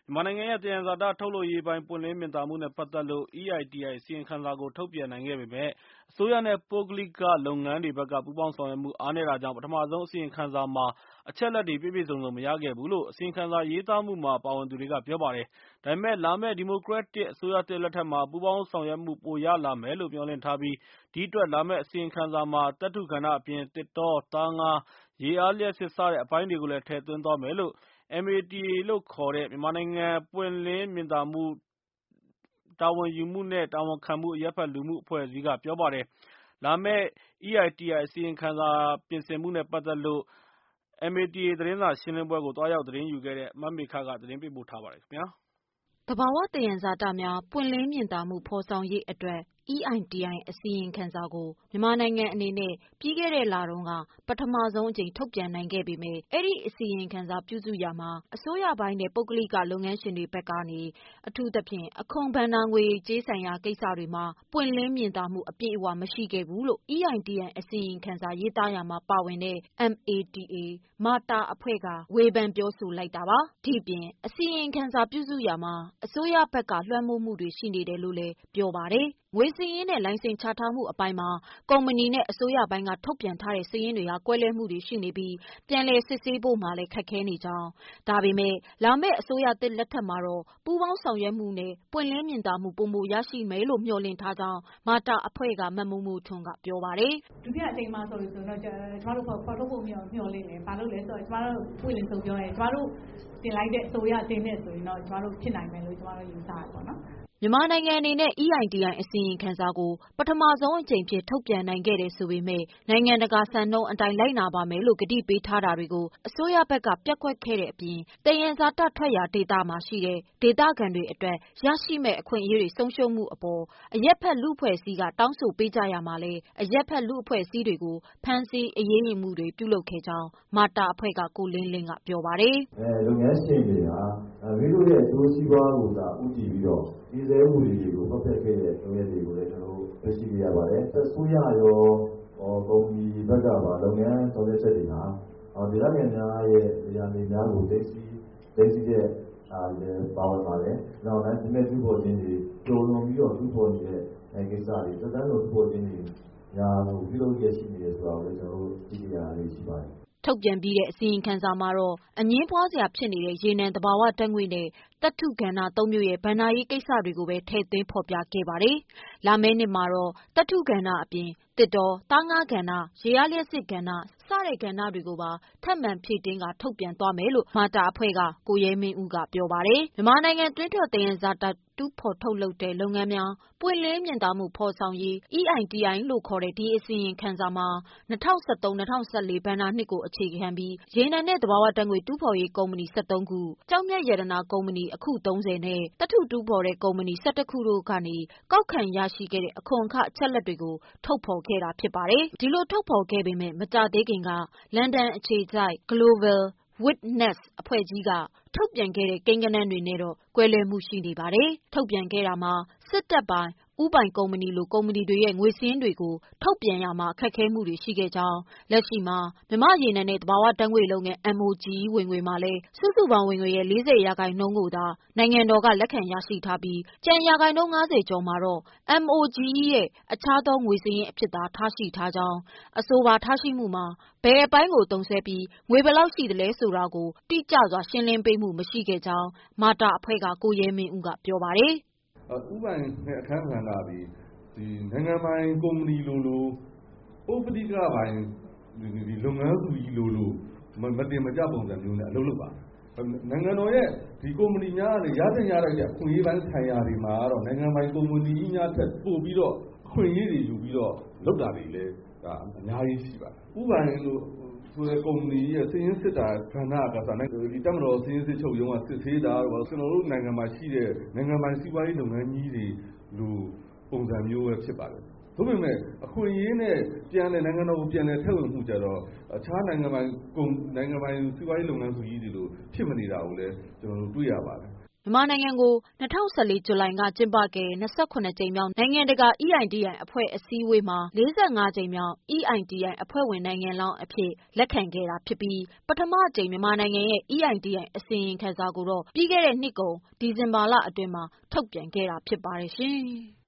မြန်မာနိုင်ငံရဲ့သယံဇာတထုတ်လုပ်ရေးပိုင်းပွင့်လင်းမြင်သာမှုနဲ့ပတ်သက်လို့ EITI အစီရင်ခံစာကိုထုတ်ပြန်နိုင်ခဲ့ပေမယ့် အစိုးရနဲ့ပုဂ္ဂလိကလုပ်ငန်းတွေဘက်ကပူးပေါင်းဆောင်ရွက်မှုအားနည်းတာကြောင့် ပထမဆုံးအစီရင်ခံစာမှာအချက်အလက်တွေပြည့်ပြည့်စုံစုံမရခဲ့ဘူးလို့ အစီရင်ခံစာရေးသားမှုမှာပါဝင်သူတွေကပြောပါတယ်။ ဒါပေမဲ့ လာမယ့်ဒီမိုကရက်တစ်အစိုးရသစ်လက်ထက်မှာ ပူးပေါင်းဆောင်ရွက်မှုပိုရလာမယ်လို့မျှော်လင့်ထားပြီး ဒီအတွက်လာမယ့်အစီရင်ခံစာမှာ သတ္တုကဏ္ဍအပြင် သစ်တော၊ သားငါး၊ ရေအားလျှပ်စစ်စတဲ့အပိုင်းတွေကိုလည်းထည့်သွင်းသွားမယ်လို့ MATA လို့ခေါ်တဲ့ မြန်မာနိုင်ငံပွင့်လင်းမြင်သာမှု တာဝန်ယူမှုနဲ့တာဝန်ခံမှုအရပ်ဖက်လူမှုအဖွဲ့အစည်းကပြောပါတယ်။ လာမယ့် EITI အစီရင်ခံစာပြင်ဆင်မှုနဲ့ပတ်သက်လို့ MATA သတင်းစာရှင်းလင်းပွဲကိုသွားရောက်သတင်းယူခဲ့တဲ့ မမေခကသတင်းပေးပို့ထားပါတယ်။သဘာဝသယံဇာတများပွင့်လင်းမြင်သာမှုဖော်ဆောင်ရေးအတွက် EITI အစီရင်ခံစာကိုမြန်မာနိုင်ငံအနေနဲ့ပြီးခဲ့တဲ့လတုန်းကပထမဆုံးအကြိမ်ထုတ်ပြန်နိုင်ခဲ့ပေမယ့် အဲ့ဒီအစီရင်ခံစာပြုစုရာမှာ အစိုးရပိုင်းနဲ့ပုဂ္ဂလိကလုပ်ငန်းရှင်တွေဘက်ကနေ အထူးသဖြင့် အခွန်ဘဏ္ဍာငွေကြေးဆိုင်ရာကိစ္စတွေမှာ ပွင့်လင်းမြင်သာမှုအပြည့်အဝမရှိခဲ့ဘူးလို့ EITI အစီရင်ခံစာရေးသားရာမှာပါဝင်တဲ့ MATA အဖွဲ့ကဝေဖန်ပြောဆိုလိုက်တာပါ။ ဒီပြင်အစီရင်ခံစာပြုစုရာမှာ အစိုးရဘက်ကလွှမ်းမိုးမှုတွေရှိနေတယ်လို့လည်းပြောပါတယ်။ ငွေစာရင်းနဲ့လိုင်စင်ချထားမှုအပိုင်းမှာ ကုမ္ပဏီနဲ့အစိုးရပိုင်းကထုတ်ပြန်ထားတဲ့စာရင်းတွေဟာကွဲလွဲမှုတွေရှိနေပြီး ပြန်လည်စစ်ဆေးဖို့မှာလည်းခက်ခဲနေကြောင်း ဒါပေမဲ့လာမယ့်အစိုးရသစ်လက်ထက်မှာတော့ပူးပေါင်းဆောင်ရွက်မှုနဲ့ပွင့်လင်းမြင်သာမှုပိုမိုရရှိမယ်လို့မျှော်လင့်ထားကြောင်း MATA အဖွဲ့ကမမိုးမိုးထွန်းကပြောပါတယ်။ ဒုတိယအကြိမ်မှာဆိုရင်တော့ကျမတို့ဖော်ထုတ်ဖို့မျှော်လင့်တယ်။ဘာလို့လဲဆိုတော့ကျမတို့ပွင့်လင်းဆုံးပြောရင်ကျမတို့တင်လိုက်တဲ့အဆိုအရတင်တဲ့ဆိုရင်တော့ကျမတို့ဖြစ်နိုင်မယ်လို့ကျမတို့ယူဆတယ်ပေါ့နော်။မြန်မာနိုင်ငံအနေနဲ့ EITI အစီရင်ခံစာကိုပထမဆုံးအကြိမ်အဖြစ်ထုတ်ပြန်နိုင်ခဲ့တယ်ဆိုပေမယ့် နိုင်ငံတကာစံနှုန်းအတိုင်းလိုက်နာပါမယ်လို့ကတိပေးထားတာတွေကို အစိုးရဘက်ကပျက်ကွက်ခဲ့တဲ့အပြင် သယံဇာတထွက်ရာဒေသမှာရှိတဲ့ဒေသခံတွေအတွက်ရရှိမယ့်အခွင့်အရေးတွေဆုံးရှုံးမှုအပေါ် အရပ်ဖက်လူ့အဖွဲ့အစည်းကတောင်းဆိုပေးကြရာမှာလည်း အရပ်ဖက်လူ့အဖွဲ့အစည်းတွေကိုဖမ်းဆီးအရေးယူမှုတွေပြုလုပ်ခဲ့ကြောင်း MATA အဖွဲ့ကကိုလင်းလင်းကပြောပါတယ်။ လုပ်ငန်းရှင်တွေဟာမိမိတို့ရဲ့အကျိုးစီးပွားကိုသာဦးတည်ပြီးတော့တည်ဆဲဥပဒေတွေကိုဖောက်ဖျက်ခဲ့တဲ့လုပ်ရပ်တွေကိုလည်းကျွန်တော်တို့တွေ့ရှိခဲ့ရပါတယ်။အစိုးရရောကုမ္ပဏီဘက်ကပါလုပ်ငန်းဆောင်ရွက်ချက်တွေဟာဒေသခံများရဲ့နေရာတွေများကိုသိသိတဲ့လည်းပါဝင်ပါတယ်။နောက်တိုင်းဒီမဲ့တူဖို့ခြင်းတွေကြုံလွန်ပြီးတော့တူဖို့နေတဲ့ကိစ္စတွေသက်တမ်းလို့တူဖို့ခြင်းတွေညာကိုပြုလုပ်ရရှိနေတယ်ဆိုတာကိုလည်းကျွန်တော်တို့သိကြရလေးရှိပါတယ်။ထုတ်ပြန်ပြီးတဲ့အစီရင်ခံစာမှာတော့အငင်းပွားစရာဖြစ်နေတဲ့ရေနံသဘာဝဓာတ်ငွေ့နဲ့သတ္တုကဏ္ဍ၃မျိုးရဲ့ဘဏ္ဍာရေးကိစ္စတွေကိုပဲထည့်သွင်းဖော်ပြခဲ့ပါတယ်။ လာမယ့်နှစ်မှာတော့သတ္တုကဏ္ဍအပြင် သစ်တော၊ သားငါးကဏ္ဍ၊ ရေအားလျှပ်စစ်ကဏ္ဍ စတဲ့ကဏ္ဍတွေကိုပါထပ်မံဖြည့်တင်းကာထုတ်ပြန်သွားမယ်လို့ MATA အဖွဲ့ကကိုရဲမင်းဦးကပြောပါတယ်။ မြန်မာနိုင်ငံတွင်းထွက်သယံဇာတတူးဖော်ထုတ်လုပ်တဲ့လုပ်ငန်းများပွင့်လင်းမြင်သာမှုဖော်ဆောင်ရေး EITI လို့ခေါ်တဲ့ဒီအစီရင်ခံစာမှာ 2013-2014 ဘဏ္ဍာနှစ်ကိုအခြေခံပြီး ရေနံနဲ့သဘာဝဓာတ်ငွေ့တူးဖော်ရေးကုမ္ပဏီ13ခု၊ ကျောက်မျက်ရတနာကုမ္ပဏီအခု 30နဲ့ သတ္တုတူးဖော်တဲ့ကုမ္ပဏီ11ခုတို့ကနေ ကောက်ခံရရှိခဲ့တဲ့အခွန်အခအချက်အလက်တွေကိုထုတ်ဖော်ခဲ့တာဖြစ်ပါတယ်။ ဒီလိုထုတ်ဖော်ခဲ့ပေမယ့် မကြာသေးခင်က လန်ဒန်အခြေစိုက် Global Witness အဖွဲ့ကြီးကထုတ်ပြန်ခဲ့တဲ့ကိန်းဂဏန်းတွေနဲ့တော့ကွဲလွဲမှုရှိနေပါတယ်။ ထုတ်ပြန်ခဲ့တာမှာ စစ်တပ်ပိုင် ဦးပိုင်ကုမ္ပဏီလိုကုမ္ပဏီတွေရဲ့ငွေစာရင်းတွေကိုထုတ်ပြန်ရာမှာအခက်ခဲမှုတွေရှိခဲ့ကြောင်း လက်ရှိမှာမြန်မာ့ရေနံနဲ့သဘာဝဓာတ်ငွေ့လုပ်ငန်း MOGE ဝင်ငွေမှာလည်းစုစုပေါင်းဝင်ငွေရဲ့ 40% ကိုသာနိုင်ငံတော်ကလက်ခံရရှိထားပြီး ကျန်ရာခိုင်နှုန်း 50 ကျော်မှာတော့ MOGE ရဲ့အခြားသောငွေစာရင်းအဖြစ်သာထားရှိထားကြောင်း၊ အဆိုပါထားရှိမှုမှာ ဘယ်အပိုင်းကိုသုံးစွဲပြီးငွေဘယ်လောက်ရှိသလဲဆိုတာကို တိကျစွာရှင်းလင်းပေးမှုမရှိခဲ့ကြောင်း MATA အဖွဲ့ကကိုရဲမင်းဦးကပြောပါတယ်။ဦးပိုင်နဲ့အခန်းကဏ္ဍသည်နိုင်ငံပိုင်ကုမ္ပဏီလိုပုဂ္ဂလိကပိုင်လုပ်ငန်းစုကြီးလိုမတင်မကျပုံစံမျိုးနဲ့အလုပ်လုပ်ပါတယ်။နိုင်ငံတော်ရဲ့ဒီကုမ္ပဏီများကနေရသင့်ရထိုက်တဲ့အခွင့်အရေးပိုင်းဆိုင်ရာတွေမှာတော့နိုင်ငံပိုင်ကုမ္ပဏီကြီးများထက်ပိုပြီးတော့အခွင့်အရေးတွေယူပြီးတော့လုပ်တာတွေလည်းအများကြီးရှိပါတယ်။ဦးပိုင်လို့ဆိုတဲ့ကုမ္ပဏီရဲ့စာရင်းစစ်တာကဏ္ဍကတပ်မတော်စာရင်းစစ်ချုပ်ရုံးကစစ်ဆေးတာတို့ကျွန်တော်တို့နိုင်ငံမှာရှိတဲ့နိုင်ငံပိုင်စီးပွားရေးလုပ်ငန်းကြီးတွေလိုပုံစံမျိုးပဲဖြစ်ပါတယ်။သို့ပေမဲ့အခွင့်အရေးနဲ့နိုင်ငံတော်ကိုပြန်လည်ထည့်ဝင်မှုကြတော့အခြားနိုင်ငံပိုင်စီးပွားရေးလုပ်ငန်းစုကြီးတွေလိုဖြစ်မနေတာကိုလည်းကျွန်တော်တို့တွေ့ရပါတယ်။မြန်မာနိုင်ငံကို 2014 ဇူလိုင်က ကျင်းပခဲ့တဲ့ 28 ကြိမ်မြောက် နိုင်ငံတကာ EITI အဖွဲ့အစည်းအဝေးမှာ 45 ကြိမ်မြောက် EITI အဖွဲ့ဝင်နိုင်ငံလောင်းအဖြစ် လက်ခံခဲ့တာဖြစ်ပြီး ပထမအကြိမ် မြန်မာနိုင်ငံရဲ့ EITI အစီရင်ခံစာကိုတော့ ပြီးခဲ့တဲ့နှစ်ကုန် ဒီဇင်ဘာလအတွင်းမှာ ထုတ်ပြန်ခဲ့တာဖြစ်ပါတယ်ရှင်။